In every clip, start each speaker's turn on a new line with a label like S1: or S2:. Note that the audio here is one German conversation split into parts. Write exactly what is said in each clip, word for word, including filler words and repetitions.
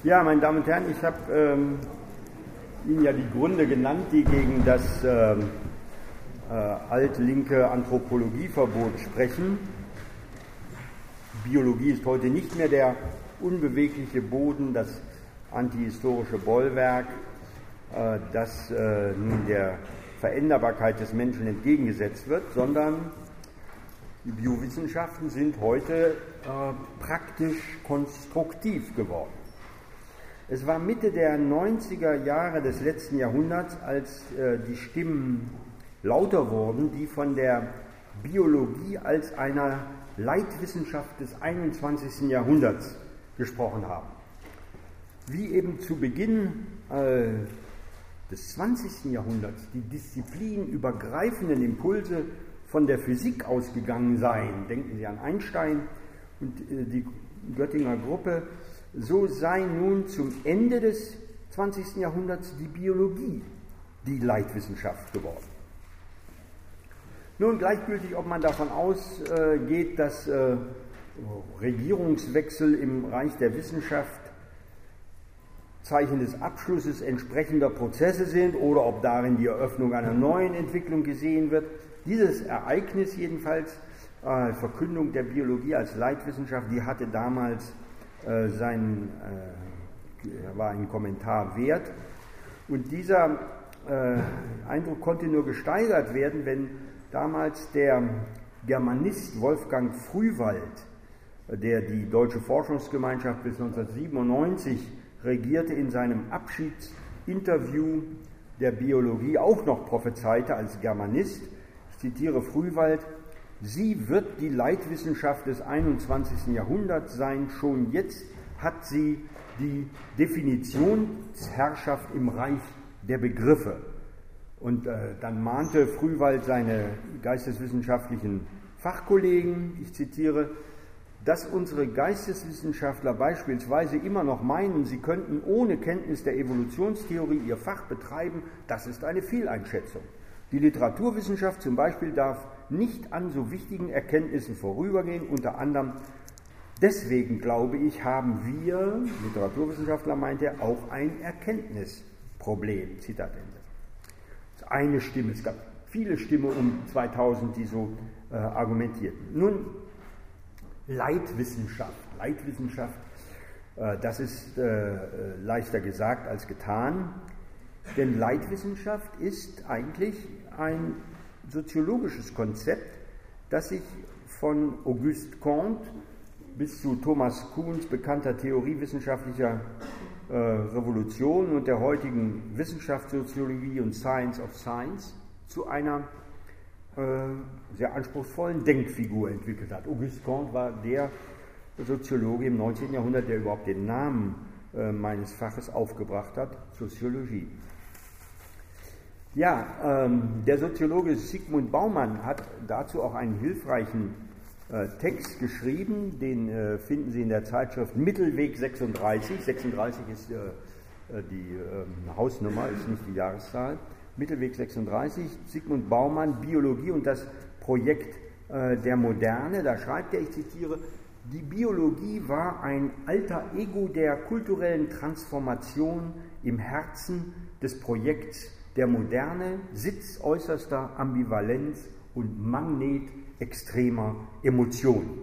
S1: Ja, meine Damen und Herren, ich habe ähm, Ihnen ja die Gründe genannt, die gegen das ähm, äh, altlinke Anthropologieverbot sprechen. Biologie ist heute nicht mehr der unbewegliche Boden, das antihistorische Bollwerk, äh, das äh, nun der Veränderbarkeit des Menschen entgegengesetzt wird, sondern die Biowissenschaften sind heute äh, praktisch konstruktiv geworden. Es war Mitte der neunziger Jahre des letzten Jahrhunderts, als äh, die Stimmen lauter wurden, die von der Biologie als einer Leitwissenschaft des einundzwanzigsten Jahrhunderts gesprochen haben. Wie eben zu Beginn äh, des zwanzigsten Jahrhunderts die disziplinübergreifenden Impulse von der Physik ausgegangen seien, denken Sie an Einstein und äh, die Göttinger Gruppe, so sei nun zum Ende des zwanzigsten Jahrhunderts die Biologie die Leitwissenschaft geworden. Nun, gleichgültig, ob man davon ausgeht, dass äh, Regierungswechsel im Reich der Wissenschaft Zeichen des Abschlusses entsprechender Prozesse sind oder ob darin die Eröffnung einer neuen Entwicklung gesehen wird, dieses Ereignis jedenfalls, äh, Verkündung der Biologie als Leitwissenschaft, die hatte damals äh, sein, äh, war ein Kommentar wert. Und dieser äh, Eindruck konnte nur gesteigert werden, wenn damals der Germanist Wolfgang Frühwald, der die Deutsche Forschungsgemeinschaft bis neunzehnhundertsiebenundneunzig regierte, in seinem Abschiedsinterview der Biologie auch noch prophezeite als Germanist, ich zitiere Frühwald: Sie wird die Leitwissenschaft des einundzwanzigsten Jahrhunderts sein, schon jetzt hat sie die Definitionsherrschaft im Reich der Begriffe. Und äh, dann mahnte Frühwald seine geisteswissenschaftlichen Fachkollegen, ich zitiere: Dass unsere Geisteswissenschaftler beispielsweise immer noch meinen, sie könnten ohne Kenntnis der Evolutionstheorie ihr Fach betreiben, das ist eine Fehleinschätzung. Die Literaturwissenschaft zum Beispiel darf nicht an so wichtigen Erkenntnissen vorübergehen, unter anderem deswegen, glaube ich, haben wir, Literaturwissenschaftler meint er, auch ein Erkenntnisproblem. Zitat Ende. Das ist eine Stimme, es gab viele Stimmen um zweitausend, die so äh, argumentierten. Nun, Leitwissenschaft. Leitwissenschaft, äh, das ist äh, leichter gesagt als getan, denn Leitwissenschaft ist eigentlich ein soziologisches Konzept, das sich von Auguste Comte bis zu Thomas Kuhns bekannter theoriewissenschaftlicher äh, Revolution und der heutigen Wissenschaftssoziologie und Science of Science zu einer äh, sehr anspruchsvollen Denkfigur entwickelt hat. Auguste Comte war der Soziologe im neunzehnten Jahrhundert, der überhaupt den Namen äh, meines Faches aufgebracht hat, Soziologie. Ja, ähm, der Soziologe Zygmunt Baumann hat dazu auch einen hilfreichen äh, Text geschrieben, den äh, finden Sie in der Zeitschrift Mittelweg sechsunddreißig. sechsunddreißig ist äh, die äh, Hausnummer, ist nicht die Jahreszahl. Mittelweg sechsunddreißig, Zygmunt Baumann, Biologie und das Projekt äh, der Moderne. Da schreibt er, ich zitiere: Die Biologie war ein alter Ego der kulturellen Transformation im Herzen des Projekts der Moderne, Sitz äußerster Ambivalenz und Magnet extremer Emotionen.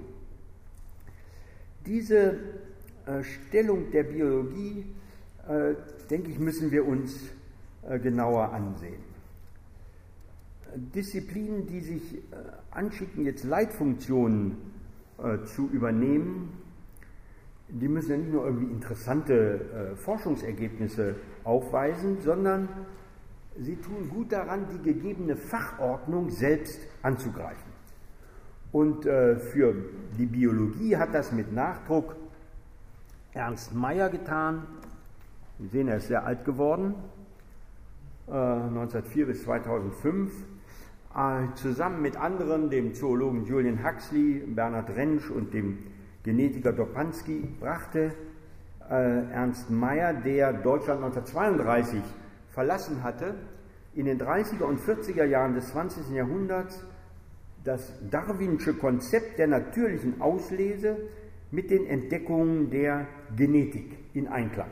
S1: Diese äh, Stellung der Biologie, äh, denke ich, müssen wir uns äh, genauer ansehen. Disziplinen, die sich äh, anschicken, jetzt Leitfunktionen äh, zu übernehmen, die müssen ja nicht nur irgendwie interessante äh, Forschungsergebnisse aufweisen, sondern sie tun gut daran, die gegebene Fachordnung selbst anzugreifen. Und äh, für die Biologie hat das mit Nachdruck Ernst Mayr getan. Sie sehen, er ist sehr alt geworden, äh, neunzehnhundertvier bis zweitausendfünf. Äh, zusammen mit anderen, dem Zoologen Julian Huxley, Bernhard Rentsch und dem Genetiker Dopansky, brachte äh, Ernst Mayr, der Deutschland neunzehnhundertzweiunddreißig verlassen hatte, in den dreißiger und vierziger Jahren des zwanzigsten Jahrhunderts das darwinsche Konzept der natürlichen Auslese mit den Entdeckungen der Genetik in Einklang.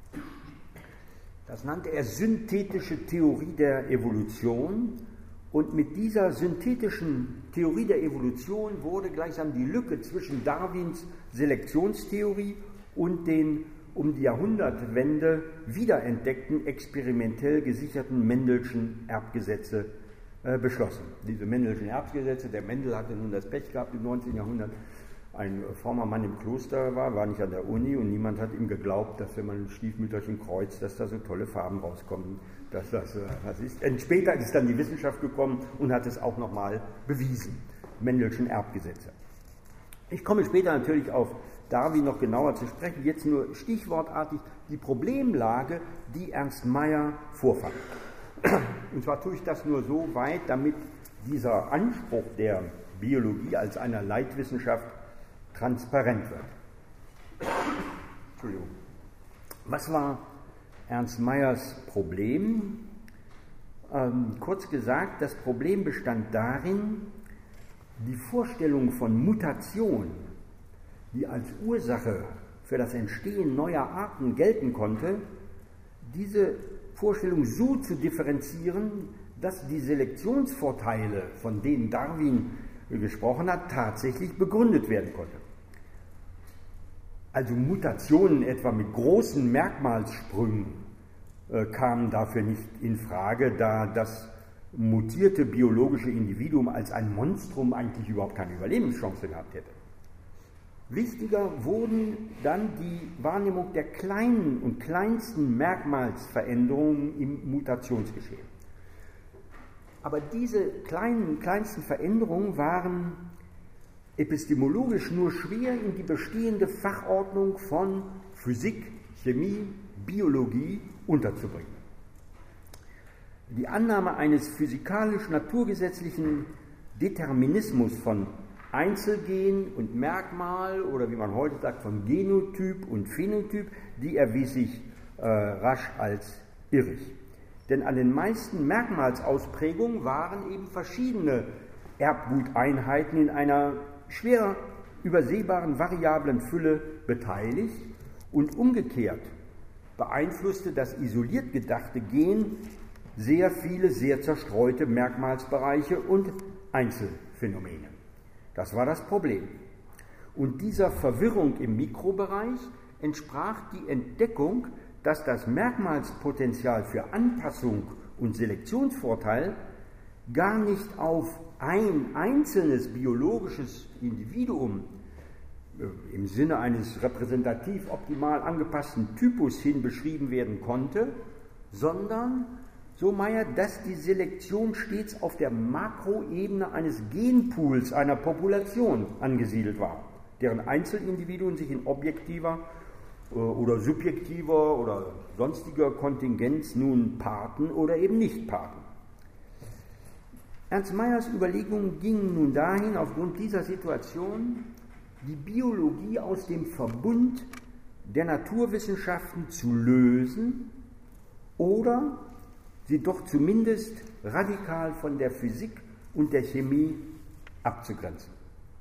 S1: Das nannte er synthetische Theorie der Evolution, und mit dieser synthetischen Theorie der Evolution wurde gleichsam die Lücke zwischen Darwins Selektionstheorie und den um die Jahrhundertwende wiederentdeckten, experimentell gesicherten Mendelschen Erbgesetze äh, beschlossen. Diese Mendelschen Erbgesetze, der Mendel hatte nun das Pech gehabt im neunzehnten Jahrhundert, ein frommer Mann im Kloster war, war nicht an der Uni, und niemand hat ihm geglaubt, dass wenn man ein Stiefmütterchen kreuzt, dass da so tolle Farben rauskommen, dass das was ist. Und später ist dann die Wissenschaft gekommen und hat es auch nochmal bewiesen. Mendelschen Erbgesetze. Ich komme später natürlich auf Darwin noch genauer zu sprechen, jetzt nur stichwortartig die Problemlage, die Ernst Mayr vorfand. Und zwar tue ich das nur so weit, damit dieser Anspruch der Biologie als einer Leitwissenschaft transparent wird. Entschuldigung. Was war Ernst Mayrs Problem? Ähm, kurz gesagt, das Problem bestand darin, die Vorstellung von Mutation, die als Ursache für das Entstehen neuer Arten gelten konnte, diese Vorstellung so zu differenzieren, dass die Selektionsvorteile, von denen Darwin gesprochen hat, tatsächlich begründet werden konnte. Also Mutationen etwa mit großen Merkmalssprüngen äh, kamen dafür nicht in Frage, da das mutierte biologische Individuum als ein Monstrum eigentlich überhaupt keine Überlebenschance gehabt hätte. Wichtiger wurden dann die Wahrnehmung der kleinen und kleinsten Merkmalsveränderungen im Mutationsgeschehen. Aber diese kleinen, kleinsten Veränderungen waren epistemologisch nur schwer in die bestehende Fachordnung von Physik, Chemie, Biologie unterzubringen. Die Annahme eines physikalisch-naturgesetzlichen Determinismus von Einzelgen und Merkmal, oder wie man heute sagt, von Genotyp und Phänotyp, die erwies sich äh, rasch als irrig. Denn an den meisten Merkmalsausprägungen waren eben verschiedene Erbguteinheiten in einer schwer übersehbaren variablen Fülle beteiligt, und umgekehrt beeinflusste das isoliert gedachte Gen sehr viele, sehr zerstreute Merkmalsbereiche und Einzelphänomene. Das war das Problem. Und dieser Verwirrung im Mikrobereich entsprach die Entdeckung, dass das Merkmalspotenzial für Anpassung und Selektionsvorteil gar nicht auf ein einzelnes biologisches Individuum äh, im Sinne eines repräsentativ optimal angepassten Typus hin beschrieben werden konnte, sondern, so Mayr, dass die Selektion stets auf der Makroebene eines Genpools einer Population angesiedelt war, deren Einzelindividuen sich in objektiver äh, oder subjektiver oder sonstiger Kontingenz nun paarten oder eben nicht paarten. Ernst Mayrs Überlegungen gingen nun dahin, aufgrund dieser Situation die Biologie aus dem Verbund der Naturwissenschaften zu lösen oder sie doch zumindest radikal von der Physik und der Chemie abzugrenzen.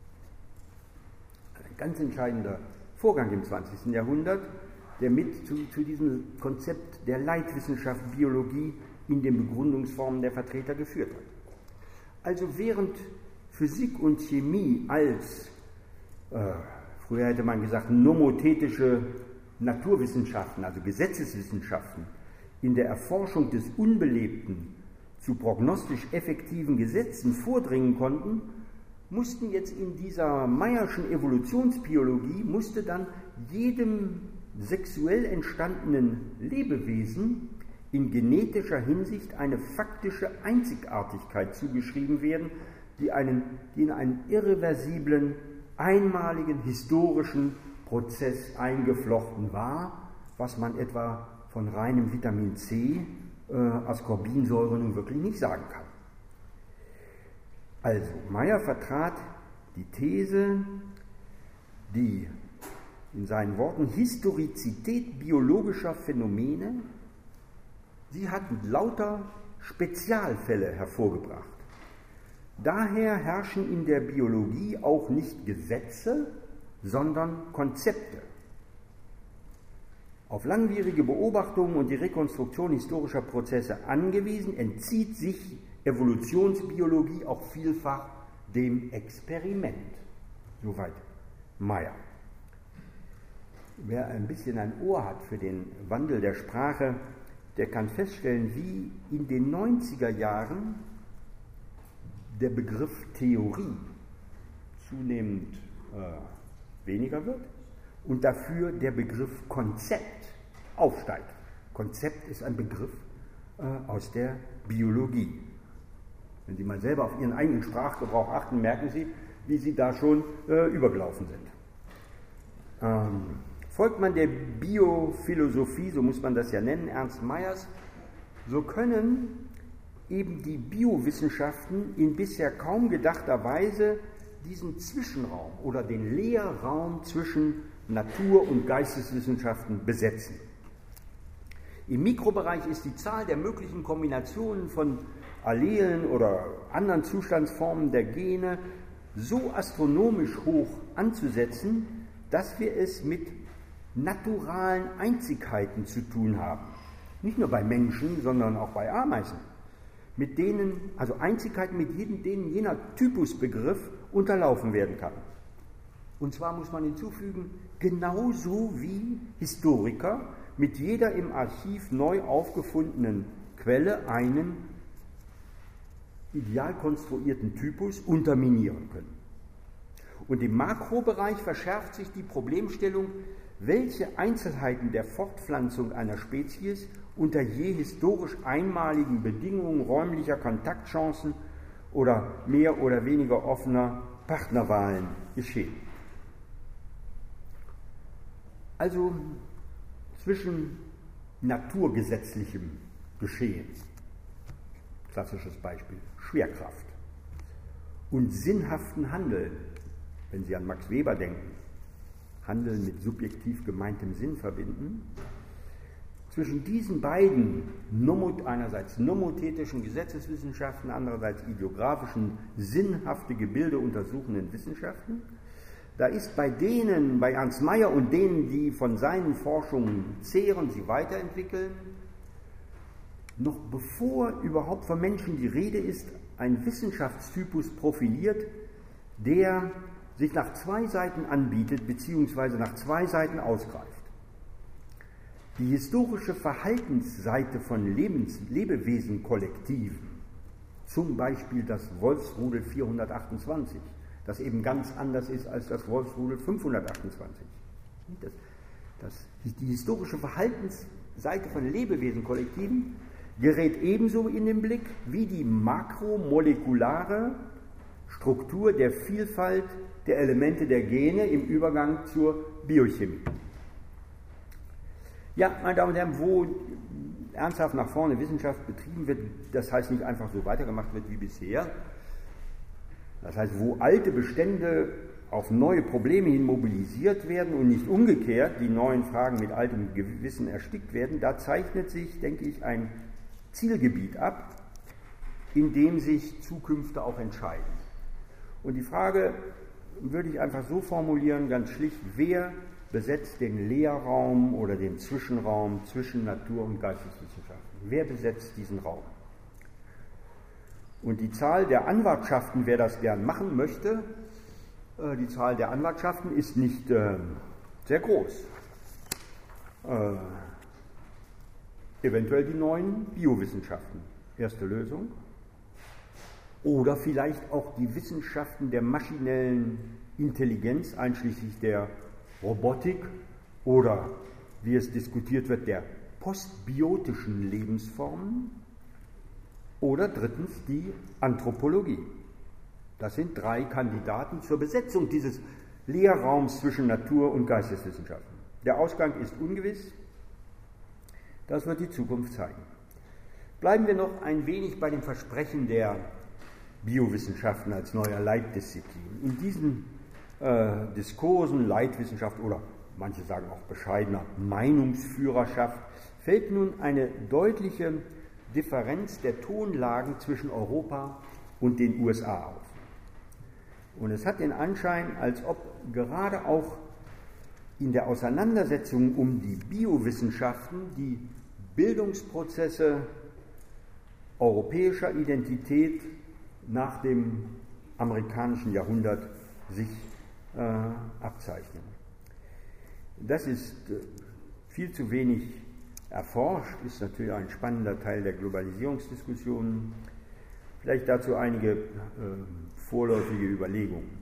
S1: Ein ganz entscheidender Vorgang im zwanzigsten Jahrhundert, der mit zu, zu diesem Konzept der Leitwissenschaft Biologie in den Begründungsformen der Vertreter geführt hat. Also während Physik und Chemie als, äh, früher hätte man gesagt, nomothetische Naturwissenschaften, also Gesetzeswissenschaften, in der Erforschung des Unbelebten zu prognostisch effektiven Gesetzen vordringen konnten, mussten jetzt in dieser Mayerschen Evolutionsbiologie, musste dann jedem sexuell entstandenen Lebewesen in genetischer Hinsicht eine faktische Einzigartigkeit zugeschrieben werden, die, einen, die in einen irreversiblen, einmaligen historischen Prozess eingeflochten war, was man etwa von reinem Vitamin C, äh, Ascorbinsäure nun wirklich nicht sagen kann. Also, Mayr vertrat die These, die in seinen Worten Historizität biologischer Phänomene, sie hat lauter Spezialfälle hervorgebracht. Daher herrschen in der Biologie auch nicht Gesetze, sondern Konzepte. Auf langwierige Beobachtungen und die Rekonstruktion historischer Prozesse angewiesen, entzieht sich Evolutionsbiologie auch vielfach dem Experiment. Soweit Meyer. Wer ein bisschen ein Ohr hat für den Wandel der Sprache, der kann feststellen, wie in den neunziger Jahren der Begriff Theorie zunehmend äh, weniger wird und dafür der Begriff Konzept aufsteigt. Konzept ist ein Begriff äh, aus der Biologie. Wenn Sie mal selber auf Ihren eigenen Sprachgebrauch achten, merken Sie, wie Sie da schon äh, übergelaufen sind. Ähm, folgt man der Biophilosophie, so muss man das ja nennen, Ernst Mayers, so können eben die Biowissenschaften in bisher kaum gedachter Weise diesen Zwischenraum oder den Leerraum zwischen Natur- und Geisteswissenschaften besetzen. Im Mikrobereich ist die Zahl der möglichen Kombinationen von Allelen oder anderen Zustandsformen der Gene so astronomisch hoch anzusetzen, dass wir es mit naturalen Einzigkeiten zu tun haben. Nicht nur bei Menschen, sondern auch bei Ameisen. Mit denen, also Einzigkeiten, mit denen jener Typusbegriff unterlaufen werden kann. Und zwar muss man hinzufügen, genauso wie Historiker mit jeder im Archiv neu aufgefundenen Quelle einen ideal konstruierten Typus unterminieren können. Und im Makrobereich verschärft sich die Problemstellung, welche Einzelheiten der Fortpflanzung einer Spezies unter je historisch einmaligen Bedingungen räumlicher Kontaktchancen oder mehr oder weniger offener Partnerwahlen geschehen. Also zwischen naturgesetzlichem Geschehen, klassisches Beispiel, Schwerkraft, und sinnhaften Handeln, wenn Sie an Max Weber denken, Handeln mit subjektiv gemeintem Sinn verbinden, zwischen diesen beiden einerseits nomothetischen Gesetzeswissenschaften, andererseits ideografischen, sinnhafte Gebilde untersuchenden Wissenschaften, da ist bei denen, bei Ernst Mayr und denen, die von seinen Forschungen zehren, sie weiterentwickeln, noch bevor überhaupt von Menschen die Rede ist, ein Wissenschaftstypus profiliert, der sich nach zwei Seiten anbietet bzw. nach zwei Seiten ausgreift. Die historische Verhaltensseite von Lebens Lebewesenkollektiven, zum Beispiel das Wolfsrudel vierhundertachtundzwanzig, das eben ganz anders ist als das Wolfsrudel fünfhundertachtundzwanzig. Das, das, die historische Verhaltensseite von Lebewesenkollektiven gerät ebenso in den Blick wie die makromolekulare Struktur der Vielfalt der Elemente der Gene im Übergang zur Biochemie. Ja, meine Damen und Herren, wo ernsthaft nach vorne Wissenschaft betrieben wird, das heißt nicht einfach so weitergemacht wird wie bisher, das heißt, wo alte Bestände auf neue Probleme hin mobilisiert werden und nicht umgekehrt die neuen Fragen mit altem Gewissen erstickt werden, da zeichnet sich, denke ich, ein Zielgebiet ab, in dem sich Zukünfte auch entscheiden. Und die Frage würde ich einfach so formulieren, ganz schlicht, wer besetzt den Leerraum oder den Zwischenraum zwischen Natur- und Geisteswissenschaften? Wer besetzt diesen Raum? Und die Zahl der Anwartschaften, wer das gern machen möchte, äh, die Zahl der Anwartschaften ist nicht äh, sehr groß. Äh, eventuell die neuen Biowissenschaften, erste Lösung. Oder vielleicht auch die Wissenschaften der maschinellen Intelligenz, einschließlich der Robotik oder, wie es diskutiert wird, der postbiotischen Lebensformen. Oder drittens die Anthropologie. Das sind drei Kandidaten zur Besetzung dieses Leerraums zwischen Natur- und Geisteswissenschaften. Der Ausgang ist ungewiss. Das wird die Zukunft zeigen. Bleiben wir noch ein wenig bei dem Versprechen der Biowissenschaften als neuer Leitdisziplin. In diesen äh, Diskursen, Leitwissenschaft oder manche sagen auch bescheidener Meinungsführerschaft, fällt nun eine deutliche Differenz der Tonlagen zwischen Europa und den U S A auf. Und es hat den Anschein, als ob gerade auch in der Auseinandersetzung um die Biowissenschaften die Bildungsprozesse europäischer Identität nach dem amerikanischen Jahrhundert sich äh, abzeichnen. Das ist äh, viel zu wenig erforscht, ist natürlich ein spannender Teil der Globalisierungsdiskussionen. Vielleicht dazu einige äh, vorläufige Überlegungen.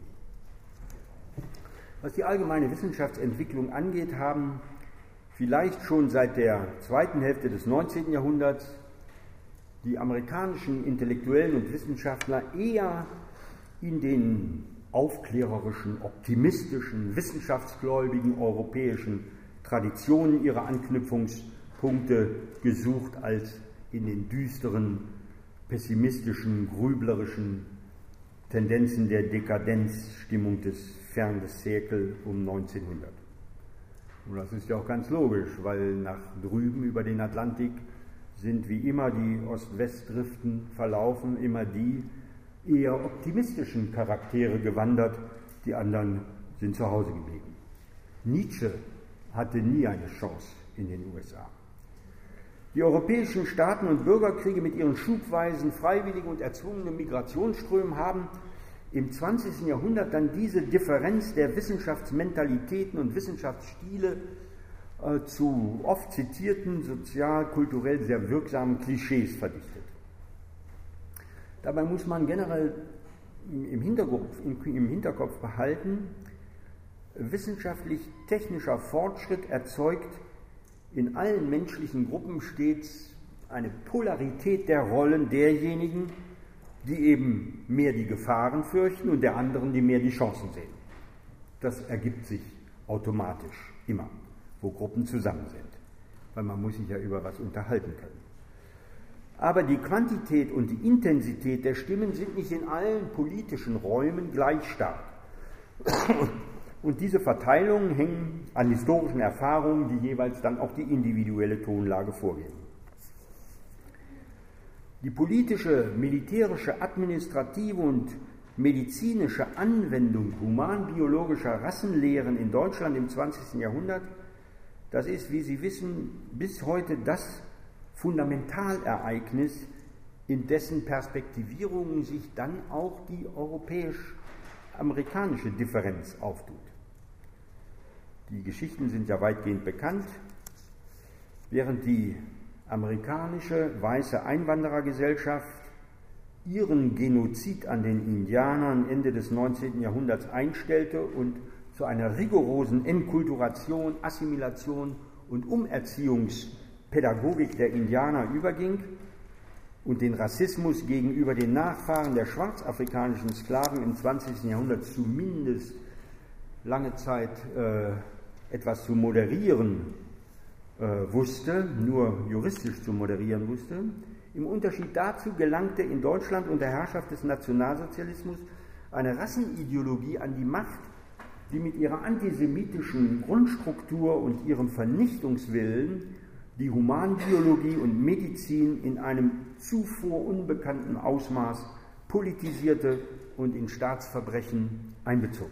S1: Was die allgemeine Wissenschaftsentwicklung angeht, haben vielleicht schon seit der zweiten Hälfte des neunzehnten Jahrhunderts die amerikanischen Intellektuellen und Wissenschaftler eher in den aufklärerischen, optimistischen, wissenschaftsgläubigen europäischen Traditionen ihre Anknüpfungspunkte gesucht, als in den düsteren, pessimistischen, grüblerischen Tendenzen der Dekadenzstimmung des Fin des Siècle um neunzehnhundert. Und das ist ja auch ganz logisch, weil nach drüben über den Atlantik sind wie immer die Ost-West-Driften verlaufen, immer die eher optimistischen Charaktere gewandert, die anderen sind zu Hause geblieben. Nietzsche hatte nie eine Chance in den U S A. Die europäischen Staaten- und Bürgerkriege mit ihren schubweisen, freiwilligen und erzwungenen Migrationsströmen haben im zwanzigsten Jahrhundert dann diese Differenz der Wissenschaftsmentalitäten und Wissenschaftsstile äh, zu oft zitierten, sozial-kulturell sehr wirksamen Klischees verdichtet. Dabei muss man generell im Hinterkopf, im Hinterkopf behalten, wissenschaftlich-technischer Fortschritt erzeugt in allen menschlichen Gruppen stets eine Polarität der Rollen derjenigen, die eben mehr die Gefahren fürchten und der anderen, die mehr die Chancen sehen. Das ergibt sich automatisch immer, wo Gruppen zusammen sind, weil man muss sich ja über was unterhalten können. Aber die Quantität und die Intensität der Stimmen sind nicht in allen politischen Räumen gleich stark. Und diese Verteilungen hängen an historischen Erfahrungen, die jeweils dann auch die individuelle Tonlage vorgeben. Die politische, militärische, administrative und medizinische Anwendung humanbiologischer Rassenlehren in Deutschland im zwanzigsten Jahrhundert, das ist, wie Sie wissen, bis heute das Fundamentalereignis, in dessen Perspektivierung sich dann auch die europäisch-amerikanische Differenz auftut. Die Geschichten sind ja weitgehend bekannt. Während die amerikanische weiße Einwanderergesellschaft ihren Genozid an den Indianern Ende des neunzehnten Jahrhunderts einstellte und zu einer rigorosen Enkulturation, Assimilation und Umerziehungspädagogik der Indianer überging und den Rassismus gegenüber den Nachfahren der schwarzafrikanischen Sklaven im zwanzigsten Jahrhundert zumindest lange Zeit äh, etwas zu moderieren äh, wusste, nur juristisch zu moderieren wusste. Im Unterschied dazu gelangte in Deutschland unter Herrschaft des Nationalsozialismus eine Rassenideologie an die Macht, die mit ihrer antisemitischen Grundstruktur und ihrem Vernichtungswillen die Humanbiologie und Medizin in einem zuvor unbekannten Ausmaß politisierte und in Staatsverbrechen einbezog.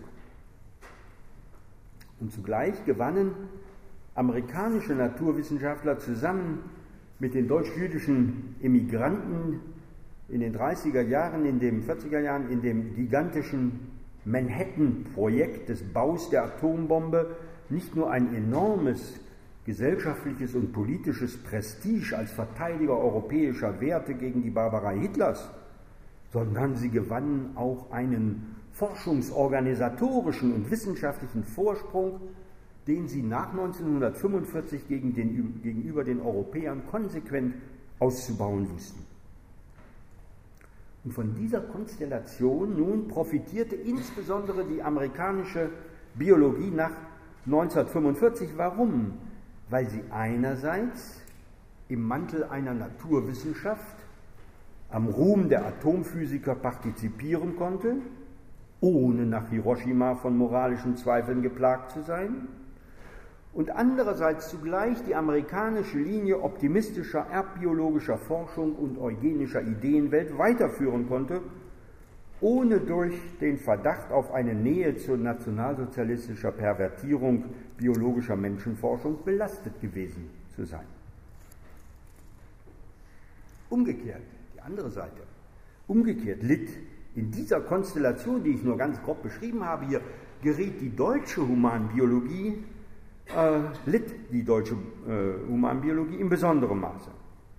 S1: Und zugleich gewannen amerikanische Naturwissenschaftler zusammen mit den deutsch-jüdischen Emigranten in den dreißiger Jahren, in den vierziger Jahren, in dem gigantischen Manhattan-Projekt des Baus der Atombombe nicht nur ein enormes gesellschaftliches und politisches Prestige als Verteidiger europäischer Werte gegen die Barbarei Hitlers, sondern sie gewannen auch einen forschungsorganisatorischen und wissenschaftlichen Vorsprung, den sie nach neunzehnhundertfünfundvierzig gegen den, gegenüber den Europäern konsequent auszubauen wussten. Und von dieser Konstellation nun profitierte insbesondere die amerikanische Biologie nach neunzehnhundertfünfundvierzig. Warum? Weil sie einerseits im Mantel einer Naturwissenschaft am Ruhm der Atomphysiker partizipieren konnte, ohne nach Hiroshima von moralischen Zweifeln geplagt zu sein, und andererseits zugleich die amerikanische Linie optimistischer erbbiologischer Forschung und eugenischer Ideenwelt weiterführen konnte, ohne durch den Verdacht auf eine Nähe zu nationalsozialistischer Pervertierung biologischer Menschenforschung belastet gewesen zu sein. Umgekehrt, die andere Seite, umgekehrt litt in dieser Konstellation, die ich nur ganz grob beschrieben habe, hier geriet die deutsche Humanbiologie, äh, litt die deutsche äh, Humanbiologie in besonderem Maße.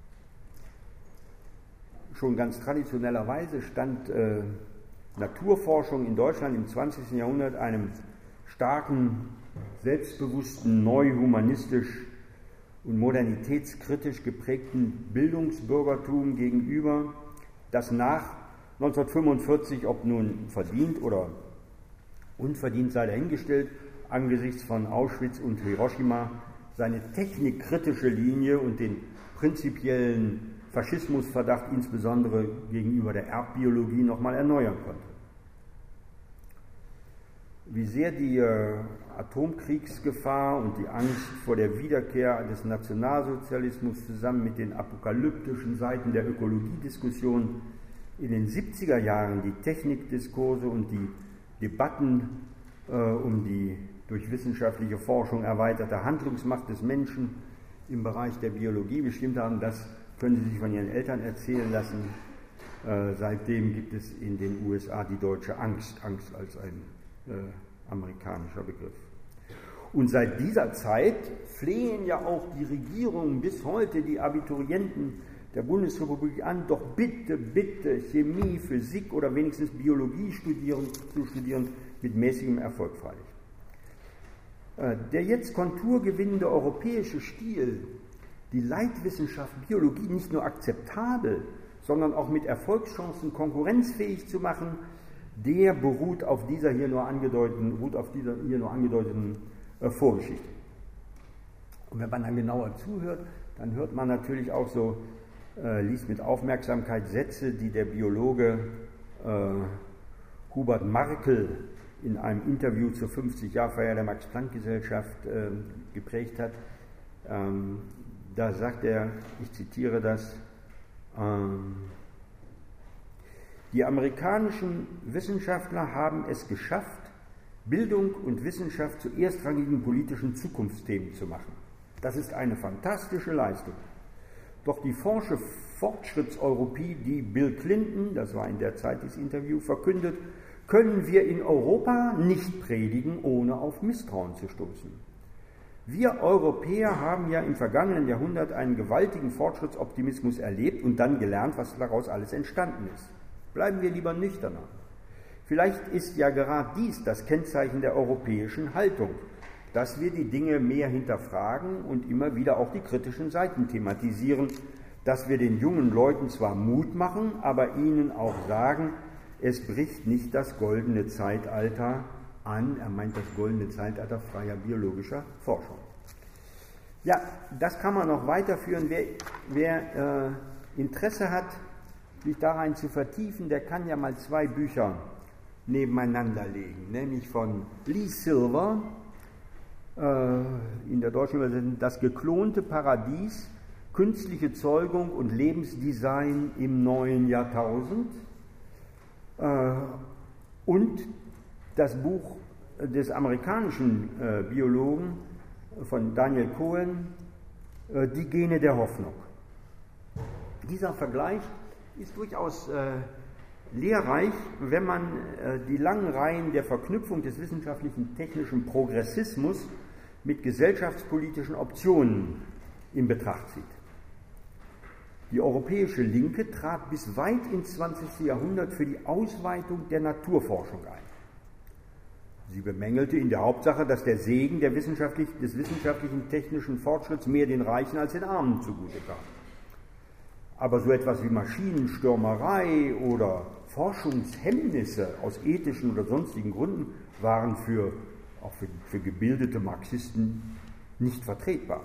S1: Schon ganz traditionellerweise stand äh, Naturforschung in Deutschland im zwanzigsten Jahrhundert einem starken, selbstbewussten, neu-humanistisch und modernitätskritisch geprägten Bildungsbürgertum gegenüber, das nach neunzehnhundertfünfundvierzig, ob nun verdient oder unverdient sei dahingestellt, angesichts von Auschwitz und Hiroshima seine technikkritische Linie und den prinzipiellen Faschismusverdacht insbesondere gegenüber der Erbbiologie nochmal erneuern konnte. Wie sehr die äh, Atomkriegsgefahr und die Angst vor der Wiederkehr des Nationalsozialismus zusammen mit den apokalyptischen Seiten der Ökologiediskussion in den siebziger Jahren die Technikdiskurse und die Debatten äh, um die durch wissenschaftliche Forschung erweiterte Handlungsmacht des Menschen im Bereich der Biologie bestimmt haben, das können Sie sich von Ihren Eltern erzählen lassen. Äh, seitdem gibt es in den U S A die deutsche Angst, Angst als ein äh, amerikanischer Begriff. Und seit dieser Zeit flehen ja auch die Regierungen bis heute die Abiturienten der Bundesrepublik an, doch bitte, bitte Chemie, Physik oder wenigstens Biologie studieren, zu studieren, mit mäßigem Erfolg freilich. Äh, der jetzt konturgewinnende europäische Stil, die Leitwissenschaft Biologie nicht nur akzeptabel, sondern auch mit Erfolgschancen konkurrenzfähig zu machen, der beruht auf dieser hier nur angedeuteten, beruht auf dieser hier nur angedeuteten äh, Vorgeschichte. Und wenn man dann genauer zuhört, dann hört man natürlich auch so, äh, liest mit Aufmerksamkeit Sätze, die der Biologe äh, Hubert Markel in einem Interview zur fünfzig-Jahr-Feier der Max-Planck-Gesellschaft äh, geprägt hat. Ähm, Da sagt er, ich zitiere das, ähm, die amerikanischen Wissenschaftler haben es geschafft, Bildung und Wissenschaft zu erstrangigen politischen Zukunftsthemen zu machen. Das ist eine fantastische Leistung. Doch die forsche Fortschrittseuropie, die Bill Clinton, das war in der Zeit dieses Interview, verkündet, können wir in Europa nicht predigen, ohne auf Misstrauen zu stoßen. Wir Europäer haben ja im vergangenen Jahrhundert einen gewaltigen Fortschrittsoptimismus erlebt und dann gelernt, was daraus alles entstanden ist. Bleiben wir lieber nüchterner. Vielleicht ist ja gerade dies das Kennzeichen der europäischen Haltung, dass wir die Dinge mehr hinterfragen und immer wieder auch die kritischen Seiten thematisieren, dass wir den jungen Leuten zwar Mut machen, aber ihnen auch sagen, es bricht nicht das goldene Zeitalter an, er meint das goldene Zeitalter freier biologischer Forschung. Ja, das kann man noch weiterführen. Wer, wer äh, Interesse hat, sich da rein zu vertiefen, der kann ja mal zwei Bücher nebeneinander legen, nämlich von Lee Silver, äh, in der deutschen Übersetzung Das geklonte Paradies, künstliche Zeugung und Lebensdesign im neuen Jahrtausend, äh, und das Buch des amerikanischen äh, Biologen von Daniel Cohen, äh, Die Gene der Hoffnung. Dieser Vergleich ist durchaus äh, lehrreich, wenn man äh, die langen Reihen der Verknüpfung des wissenschaftlichen technischen Progressismus mit gesellschaftspolitischen Optionen in Betracht zieht. Die europäische Linke trat bis weit ins zwanzigste Jahrhundert für die Ausweitung der Naturforschung ein. Sie bemängelte in der Hauptsache, dass der Segen der wissenschaftlich, des wissenschaftlichen technischen Fortschritts mehr den Reichen als den Armen zugute kam. Aber so etwas wie Maschinenstürmerei oder Forschungshemmnisse aus ethischen oder sonstigen Gründen waren für, auch für, für gebildete Marxisten nicht vertretbar.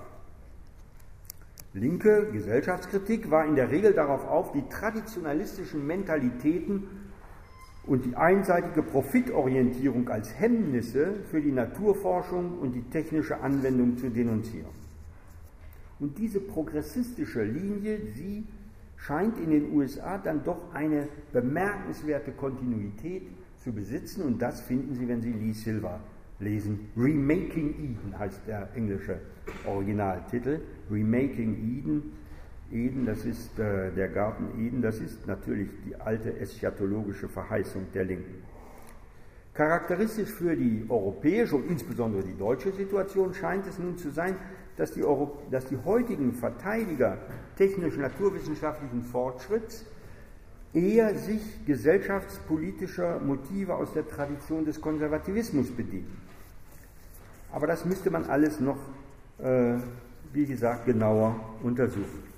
S1: Linke Gesellschaftskritik war in der Regel darauf auf, die traditionalistischen Mentalitäten und die einseitige Profitorientierung als Hemmnisse für die Naturforschung und die technische Anwendung zu denunzieren. Und diese progressistische Linie, sie scheint in den U S A dann doch eine bemerkenswerte Kontinuität zu besitzen, und das finden Sie, wenn Sie Lee Silver lesen. Remaking Eden heißt der englische Originaltitel. Remaking Eden. Eden, das ist äh, der Garten Eden, das ist natürlich die alte eschatologische Verheißung der Linken. Charakteristisch für die europäische und insbesondere die deutsche Situation scheint es nun zu sein, dass die, Euro, dass die heutigen Verteidiger technisch-naturwissenschaftlichen Fortschritts eher sich gesellschaftspolitischer Motive aus der Tradition des Konservativismus bedienen. Aber das müsste man alles noch, äh, wie gesagt, genauer untersuchen.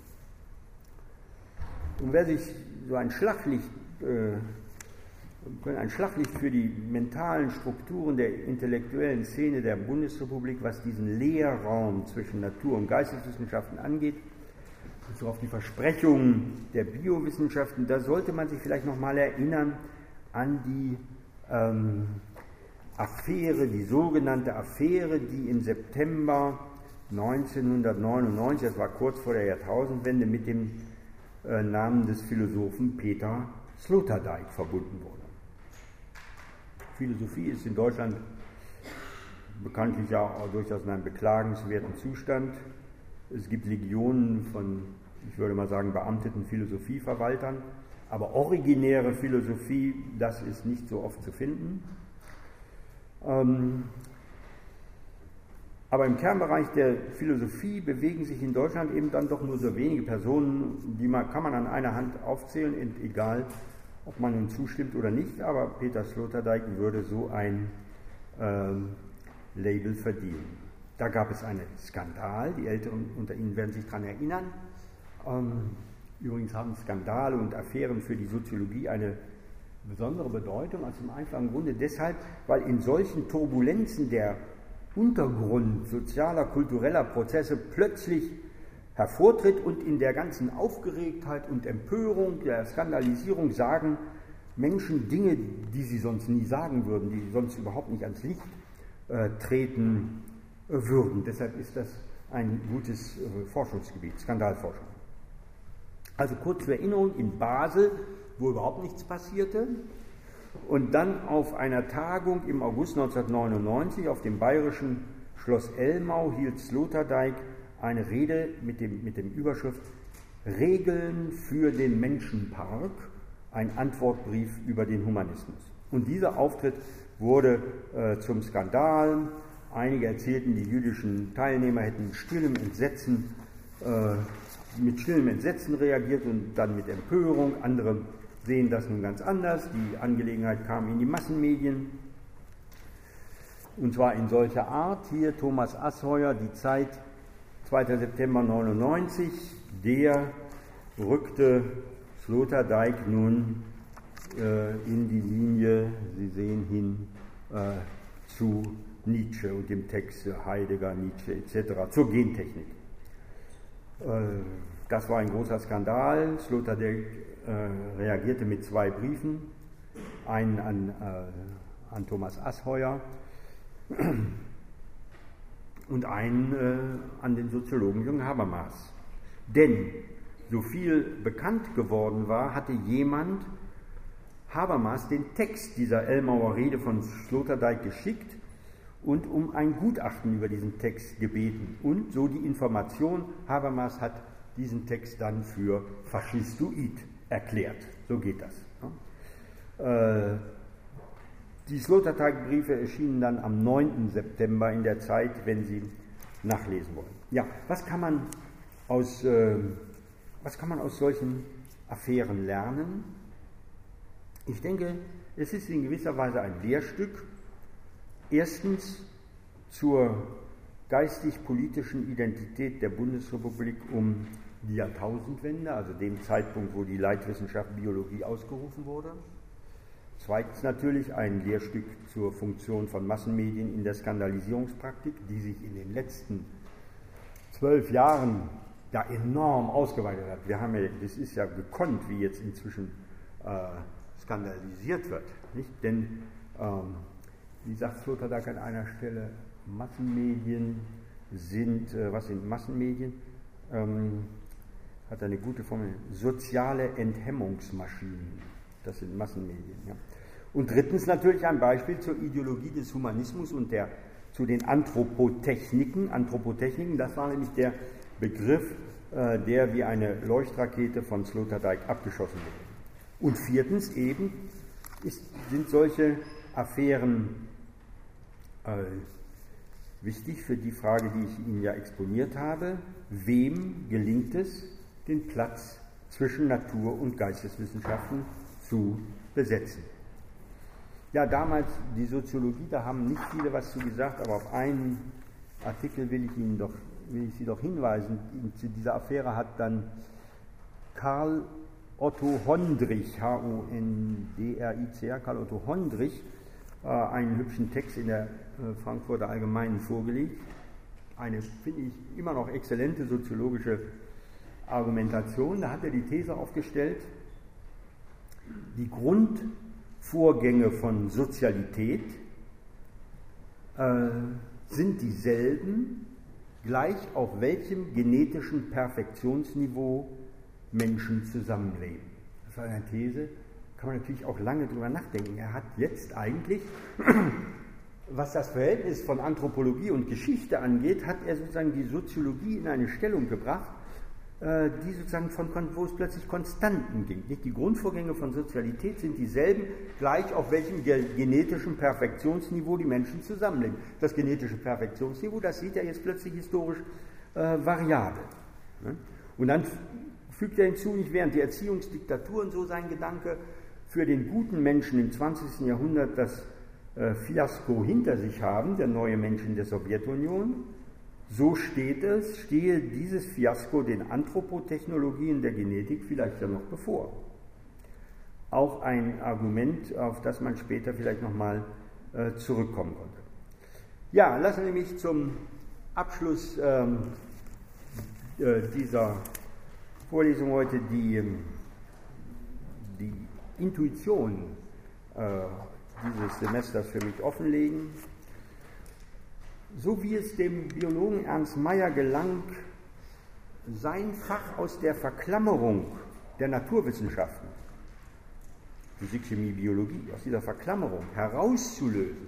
S1: Und wer sich so ein Schlaglicht, äh, ein Schlaglicht für die mentalen Strukturen der intellektuellen Szene der Bundesrepublik, was diesen Leerraum zwischen Natur- und Geisteswissenschaften angeht, so auf die Versprechungen der Biowissenschaften, da sollte man sich vielleicht nochmal erinnern an die ähm, Affäre, die sogenannte Affäre, die im September neunzehnhundertneunundneunzig, das war kurz vor der Jahrtausendwende, mit dem äh, Namen des Philosophen Peter Sloterdijk verbunden wurde. Philosophie ist in Deutschland bekanntlich ja auch durchaus in einem beklagenswerten Zustand. Es gibt Legionen von, ich würde mal sagen, beamteten Philosophieverwaltern, aber originäre Philosophie, das ist nicht so oft zu finden. Ähm, aber im Kernbereich der Philosophie bewegen sich in Deutschland eben dann doch nur so wenige Personen, die man, kann man an einer Hand aufzählen, egal ob man nun zustimmt oder nicht, aber Peter Sloterdijk würde so ein ähm, Label verdienen. Da gab es einen Skandal, die Älteren unter Ihnen werden sich daran erinnern. Ähm, übrigens haben Skandale und Affären für die Soziologie eine besondere Bedeutung, aus dem einfachen Grunde deshalb, weil in solchen Turbulenzen der Untergrund sozialer, kultureller Prozesse plötzlich hervortritt und in der ganzen Aufgeregtheit und Empörung, der Skandalisierung sagen Menschen Dinge, die sie sonst nie sagen würden, die sonst überhaupt nicht ans Licht äh, treten äh, würden. Deshalb ist das ein gutes äh, Forschungsgebiet, Skandalforschung. Also kurz zur Erinnerung, in Basel, wo überhaupt nichts passierte, und dann auf einer Tagung im August neunzehnhundertneunundneunzig auf dem bayerischen Schloss Elmau hielt Sloterdijk eine Rede mit dem, mit dem Überschrift Regeln für den Menschenpark, ein Antwortbrief über den Humanismus. Und dieser Auftritt wurde äh, zum Skandal. Einige erzählten, die jüdischen Teilnehmer hätten mit stillem Entsetzen, äh, mit stillem Entsetzen reagiert und dann mit Empörung. Andere sehen das nun ganz anders. Die Angelegenheit kam in die Massenmedien. Und zwar in solcher Art. Hier Thomas Asheuer, Die Zeit, zweiter September neunundneunzig, der rückte Sloterdijk nun äh, in die Linie, Sie sehen hin, äh, zu Nietzsche und dem Text Heidegger, Nietzsche et cetera, zur Gentechnik. Äh, das war ein großer Skandal. Sloterdijk äh, reagierte mit zwei Briefen, einen an, äh, an Thomas Asheuer und einen äh, an den Soziologen Jürgen Habermas. Denn so viel bekannt geworden war, hatte jemand Habermas den Text dieser Elmauer Rede von Sloterdijk geschickt und um ein Gutachten über diesen Text gebeten. Und so die Information, Habermas hat diesen Text dann für faschistoid erklärt. So geht das. Äh, Die Sloterdijk-Briefe erschienen dann am neunten September in der Zeit, wenn Sie nachlesen wollen. Ja, was kann man aus, äh, was kann man aus solchen Affären lernen? Ich denke, es ist in gewisser Weise ein Lehrstück. Erstens zur geistig-politischen Identität der Bundesrepublik um die Jahrtausendwende, also dem Zeitpunkt, wo die Leitwissenschaft Biologie ausgerufen wurde. Zweitens natürlich ein Lehrstück zur Funktion von Massenmedien in der Skandalisierungspraktik, die sich in den letzten zwölf Jahren da enorm ausgeweitet hat. Wir haben ja, das ist ja gekonnt, wie jetzt inzwischen äh, skandalisiert wird. Nicht? Denn, ähm, wie sagt Sloterdijk an einer Stelle, Massenmedien sind, äh, was sind Massenmedien? Ähm, hat eine gute Formel, soziale Enthemmungsmaschinen, das sind Massenmedien. Ja. Und drittens natürlich ein Beispiel zur Ideologie des Humanismus und der, zu den Anthropotechniken. Anthropotechniken, das war nämlich der Begriff, äh, der wie eine Leuchtrakete von Sloterdijk abgeschossen wurde. Und viertens eben ist, sind solche Affären äh, wichtig für die Frage, die ich Ihnen ja exponiert habe. Wem gelingt es, den Platz zwischen Natur- und Geisteswissenschaften zu besetzen? Ja, damals die Soziologie, da haben nicht viele was zu gesagt, aber auf einen Artikel will ich Ihnen doch, will ich Sie doch hinweisen. Zu dieser Affäre hat dann Karl Otto Hondrich, H O N D R I C H, Karl Otto Hondrich, äh, einen hübschen Text in der äh, Frankfurter Allgemeinen vorgelegt. Eine, finde ich, immer noch exzellente soziologische Argumentation. Da hat er die These aufgestellt, die Grundvorgänge von Sozialität äh, sind dieselben, gleich auf welchem genetischen Perfektionsniveau Menschen zusammenleben. Das war eine These, kann man natürlich auch lange drüber nachdenken. Er hat jetzt eigentlich, was das Verhältnis von Anthropologie und Geschichte angeht, hat er sozusagen die Soziologie in eine Stellung gebracht, die sozusagen von, wo es plötzlich Konstanten ging. Die Grundvorgänge von Sozialität sind dieselben, gleich auf welchem genetischen Perfektionsniveau die Menschen zusammenleben. Das genetische Perfektionsniveau, das sieht er jetzt plötzlich historisch äh, variabel. Ne? Und dann fügt er hinzu, nicht während die Erziehungsdiktaturen, so sein Gedanke, für den guten Menschen im zwanzigsten Jahrhundert das äh, Fiasko hinter sich haben, der neue Mensch in der Sowjetunion, so steht es, stehe dieses Fiasko den Anthropotechnologien der Genetik vielleicht ja noch bevor. Auch ein Argument, auf das man später vielleicht nochmal äh, zurückkommen konnte. Ja, lassen Sie mich zum Abschluss ähm, äh, dieser Vorlesung heute die, die Intuition äh, dieses Semesters für mich offenlegen. So wie es dem Biologen Ernst Mayr gelang, sein Fach aus der Verklammerung der Naturwissenschaften, Physik, Chemie, Biologie, aus dieser Verklammerung herauszulösen,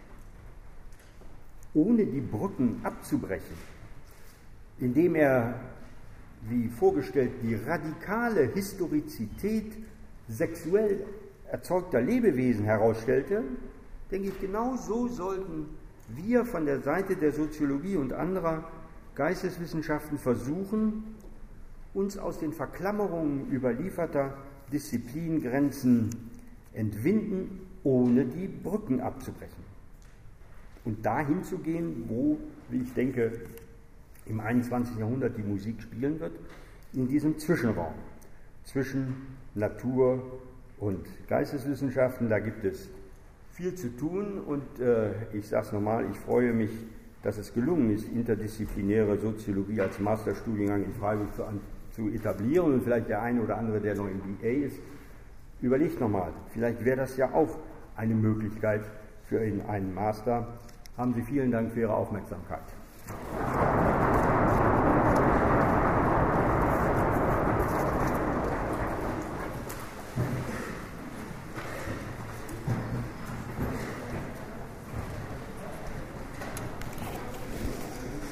S1: ohne die Brücken abzubrechen, indem er, wie vorgestellt, die radikale Historizität sexuell erzeugter Lebewesen herausstellte, denke ich, genau so sollten wir von der Seite der Soziologie und anderer Geisteswissenschaften versuchen, uns aus den Verklammerungen überlieferter Disziplingrenzen entwinden, ohne die Brücken abzubrechen. Und dahin zu gehen, wo, wie ich denke, im einundzwanzigsten Jahrhundert die Musik spielen wird, in diesem Zwischenraum zwischen Natur und Geisteswissenschaften. Da gibt es viel zu tun und äh, ich sage es nochmal, ich freue mich, dass es gelungen ist, interdisziplinäre Soziologie als Masterstudiengang in Freiburg zu, an, zu etablieren und vielleicht der eine oder andere, der noch im B A ist, überlegt nochmal, vielleicht wäre das ja auch eine Möglichkeit für einen Master. Haben Sie vielen Dank für Ihre Aufmerksamkeit.